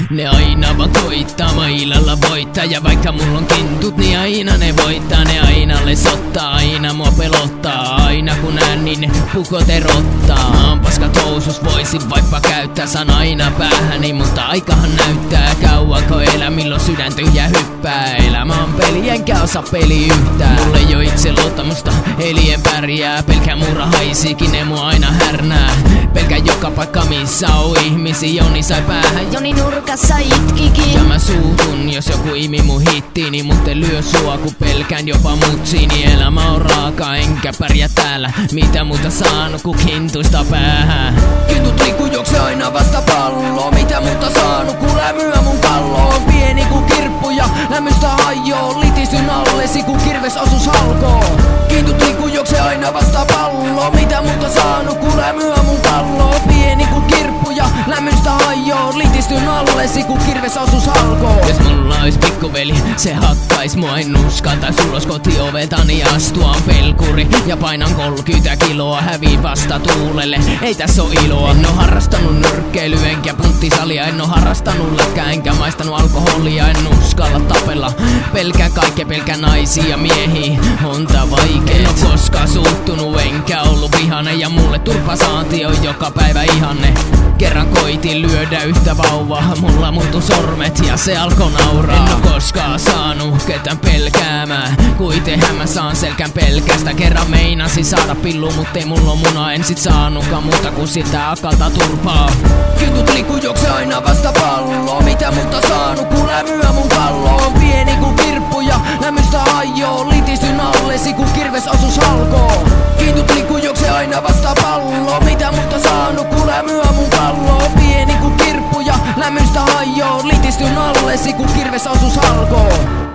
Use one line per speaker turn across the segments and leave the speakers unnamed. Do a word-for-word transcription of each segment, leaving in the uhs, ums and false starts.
Ne aina vaan koittaa mailalla voittaa. Ja vaikka mulla on kintut, niin aina ne voittaa. Ne aina lesottaa, aina mua pelottaa. Aina kun näen, niin ne pukot erottaa. Mä oon paskat housus, voisin vaikka käyttää. Saan aina päähäni, mutta aikahan näyttää. Kauanko elä, milloin sydän tyhjä hyppää. Elämä on peli, enkä osaa peli yhtään. Mulle ei oo itse luottamusta, eli en pärjää. Pelkää murra haisikin, ne mua aina härnää. Pelkää joka paikka, missä on ihmisiä. Joni sai päähän,
Joni nurkassa itkikin.
ja mä suutun, jos joku imi mun hittiini. Mut en lyö sua, kun pelkään jopa mutsiini. Elämä on raaka, enkä pärjää täällä. Mitä muuta saanut, kun kintuista päähän.
Kintut liikkuu, juokse aina vasta pallo. Mitä muuta saanut, kun lämyä mun kallo. On pieni ku kirppu ja lämmöstä hajoo. Litistyn allesi, kun kirves osus halkoo. Kintut liikkuu, juokse aina vasta pallo. Mitä muuta saanut, kun lämyä mun kallo. Pieni ku kirppu ja lämmöstä hajoo. Litistyn allesi, kun kirves osus halkoo.
Jos mulla ois pikkuveli, se hakkais mua, en uskaltais ulos kotioveltani astua. On pelkuri ja painan kolmekymmentä kiloa, häviin vasta tuulelle, ei tässä oo iloa. En oo harrastanut nyrkkeilyä enkä punttisalia. En oo harrastanut läkkää enkä maistanut alkoholia. En uskalla tapella, pelkää kaikkea, pelkää naisia ja miehiä. On tää vaikee, en oo koskaan suuttunut enkä ollut vihane. Ja mulle turpasaanti on joka päivä ihanne. Kerran koitin lyödä yhtä vauvaa, mulla muutu sormet ja se alkoi nauraa. En oo koskaan saanut ketään pelkäämään, kuitenhän mä saan selkän pelkästä. Kerran meinasin saada pillu, mut ei mulla muna. En sit saanutkaan muuta kuin sitä akalta turpaa.
Kintut liikkuu, juokse aina vasta pallo. Mitä muuta saanut, kun lämyä mun kallo. On pieni ku kirppu ja lämmöstä hajoo. Litistyn allesi, kun kirves osus halkoo. Kintut liikkuu, juokse aina vasta pallo. Mitä muuta saanut, kun lämyä mun kallo. Pieni ku kirppu ja lämmöstä hajoo. Litistyn allesi, kun kirves osus halkoo.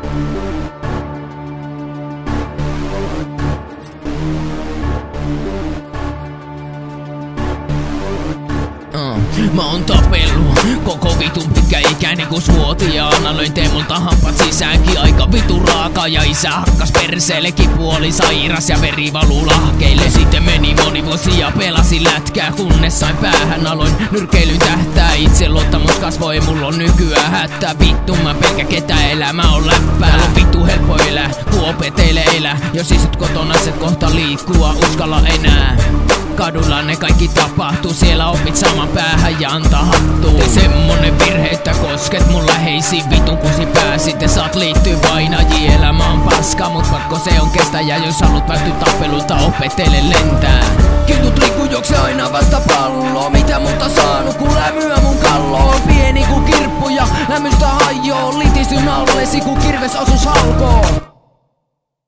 Mä oon tapellut koko vitun pitkä ikäinen kuusivuotiaana. Löin Teemolta hampat sisäänkin aika vitun raaka. Ja isä hakkas perseelle, kipu oli sairas ja veri valuu lahkeille. Sitten meni moni vuosi ja pelasin lätkää, kunnes sain päähän, aloin nyrkkeilyn tähtää. Itseluottamus kasvoi, mulla on nykyään hätää. Vittu mä pelkä ketä, elämä on läppää. On vittu helppo elää, kun opetelee elää. Jos istut kotona set kohta liikkua, uskalla enää. Kadulla ne kaikki tapahtuu, siellä opit saman päähän ja antaa hattuun. Tee semmonen virhe, että kosket mun läheisiin, vitun kusi pää, sitten saat liittyy vainajiin. Elämä on paska, mut pakko se on kestä. Ja jos haluat välttyä tappelulta, opetele lentää.
Kintut liikkuu, juokse aina vasta pallo. Mitä muuta saanut, kun lämyä mun kallo. On pieni ku kirppu ja lämmöstä hajoo. Litistyn allesi, kun kirves osus halkoo.